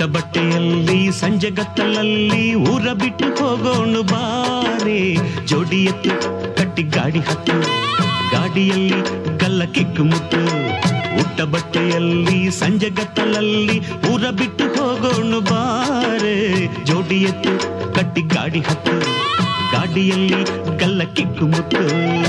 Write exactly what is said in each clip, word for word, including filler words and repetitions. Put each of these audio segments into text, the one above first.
ಬಟ್ಟೆಯಲ್ಲಿ ಸಂಜೆ ಗತ್ತಲಲ್ಲಿ ಊರ ಬಿಟ್ಟು ಹೋಗೋಣ ಬಾರೆ, ಜೋಡಿ ಎತ್ತು ಕಟ್ಟಿ ಗಾಡಿ ಹತ್ತು, ಗಾಡಿಯಲ್ಲಿ ಗಲ್ಲ ಕಿಕ್ಕು ಮುತ್ತು. ಉಟ್ಟ ಬಟ್ಟೆಯಲ್ಲಿ ಸಂಜೆ ಗತ್ತಲಲ್ಲಿ ಊರ ಬಿಟ್ಟು ಹೋಗೋಣ ಬಾರೆ, ಜೋಡಿ ಎತ್ತು ಕಟ್ಟಿ ಗಾಡಿ ಹತ್ತು, ಗಾಡಿಯಲ್ಲಿ ಗಲ್ಲ ಕಿಕ್ಕು ಮುತ್ತು.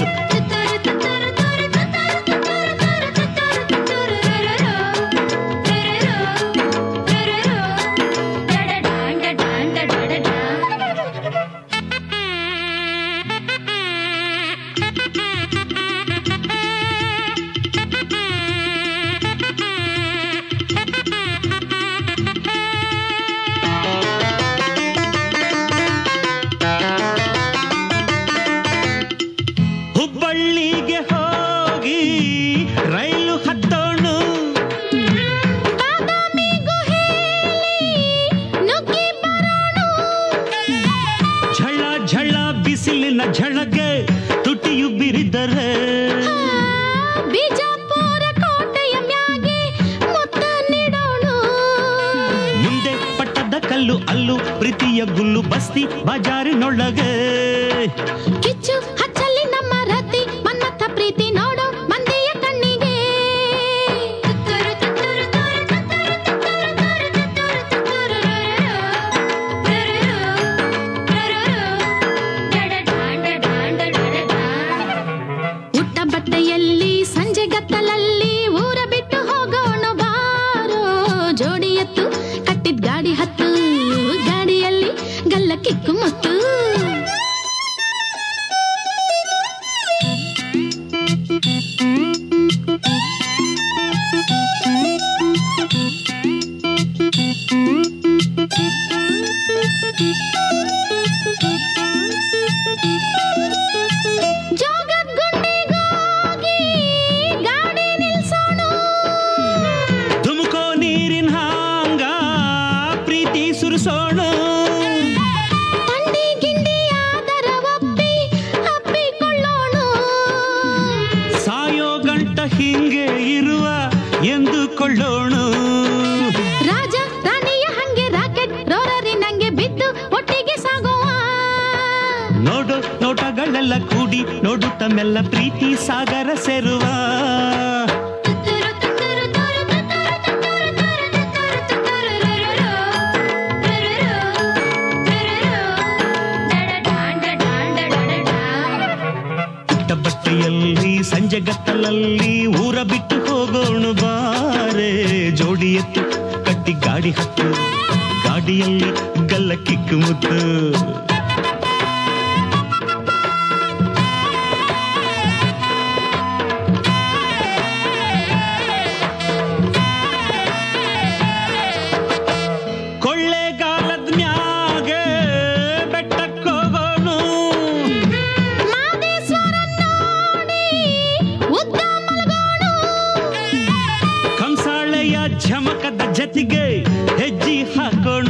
ಹುಬ್ಬಳ್ಳಿಗೆ ಹೋಗಿ ರೈಲು ಹತ್ತೋಣ, ಝಳ ಝಳ ಬಿಸಿಲಿನ ಝಳಗೆ ತುಟಿಯು ಬಿರಿದರೆ, ಬಿಜಾಪುರ ಕೋಟೆಯ ಮ್ಯಾಗೆ ಮುತ್ತ ನೀಡೋಣ, ಮುಂದೆ ಪಟ್ಟದ ಕಲ್ಲು ಅಲ್ಲು ಪ್ರೀತಿಯ ಗುಲ್ಲು ಬಸ್ತಿ ಬಜಾರಿನೊಳಗೆ, ಕಿಚ್ಚು ಹಚ್ಚಲಿ ನಮ್ಮ ರತಿ ಮನ್ನಥ ಪ್ರೀತಿ ನೋಡೋ ಮಂದಿಯ ಕಣ್ಣಿಗೆ. ಉಟ್ಟ ಬಟ್ಟೆಯಲ್ಲಿ ಸಂಜೆ ಗತ್ತಲಲ್ಲಿ ಊರ ಬಿಟ್ಟು ಹೋಗೋಣ ಬಾರೋ, ಜೋಡಿ ಎತ್ತು ಕಟ್ಟಿದ್ ಗಾಡಿ ಹತ್ತು, ಗಾಡಿಯಲ್ಲಿ ಗಲ್ಲ ಕಿಕ್ಕು ಮುತ್ತು. ಜೋಗಗುಂಡಿಗೋಗಿ ಗಾಡಿ ನಿಲ್ಸೋಣ, ಧುಮುಕೋ ನೀರಿನ ಹಾಂಗ ಪ್ರೀತಿ ಸುರಿಸೋಣ, ತಂಡಿ ಗಿಂಡಿ ಆದರ ಒಪ್ಪಿ ಅಪ್ಪಿಕೊಳ್ಳೋಣ, ಸಾಯೋ ಗಂಟ ಹಿಂಗೆ ಇರುವ ಎಂದುಕೊಳ್ಳೋಣ, ರಾಜ ರಾಣಿಯ ಹಂಗೆ ರಾಕೆಟ್ ರೋರರಿ ನಂಗೆ ಬಿದ್ದು ಒಟ್ಟಿಗೆ ಸಾಗುವ, ನೋಡು ನೋಟಗಳೆಲ್ಲ ಕೂಡಿ ನೋಡುತ್ತ ಮೆಲ್ಲ ಪ್ರೀತಿ ಸಾಗರ ಸೇರುವ, ಪುಟ್ಟ ಬಟ್ಟೆಯಲ್ಲಿ ಸಂಜೆ ಗತ್ತಲಲ್ಲಿ ಊರ ಬಿಟ್ಟು ಹೋಗೋಣ ಬಾರೆ, ಜೋಡಿ ಎತ್ತು ಕಟ್ಟಿ ಗಾಡಿ ಹತ್ತು, ಗಾಡಿಯಲ್ಲಿ ಗಲ್ಲ ಕಿಕ್ಕು ಮುತ್ತು. ಕೊಳ್ಳೆಗಾಲದ ಮ್ಯಾಗೆ ಬೆಟ್ಟಕ್ಕೋಗೋಣ, ಮಾದೇಶ್ವರನ್ ನೋಡಿ ಉದ್ದ ಮಲಗೋಣ, ಕಂಸಾಳೆಯ ಝಮಕದ ಜತಿಗೆ ಹೆಜ್ಜೆ ಹಾಕೋಣ,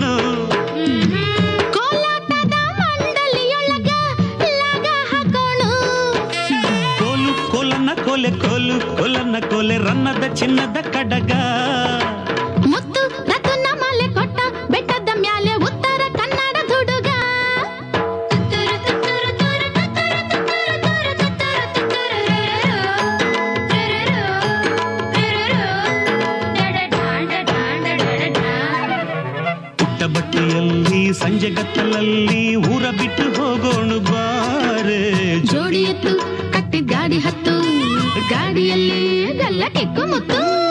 ಕೋಲಾಟದ ಮಂಡಲಿಯೊಳಗ ಲಾಗ ಹಾಕೋಣ, ಕೋಲು ಕೋಲನ್ನ ಕೋಲೆ ಕೋಲು ಕೋಲನ್ನ ಕೋಲೆ ರನ್ನದ ಚಿನ್ನದ ಕಡಗ, ಮುತ್ತು ರತನ ಮಾಲೆ ಕೊಟ್ಟ ಬೆಟ್ಟದ ಮ್ಯಾಲೆ ಉತ್ತರ ಕನ್ನಡ ಹುಡುಗ, ಪುಟ್ಟ ಬಟ್ಟೆಯಲ್ಲಿ ಸಂಜೆ ಗತ್ತಲಲ್ಲಿ ಊರ ಬಿಟ್ಟು ಹೋಗೋಣ ಬಾರೆ, ಜೋಡಿ ಎತ್ತು ಕಟ್ಟಿದ ಗಾಡಿ ಹತ್ತು, ಗಾಡಿಯಲ್ಲಿ ಗಲ್ಲ ಕಿಕ್ಕು ಮುತ್ತು.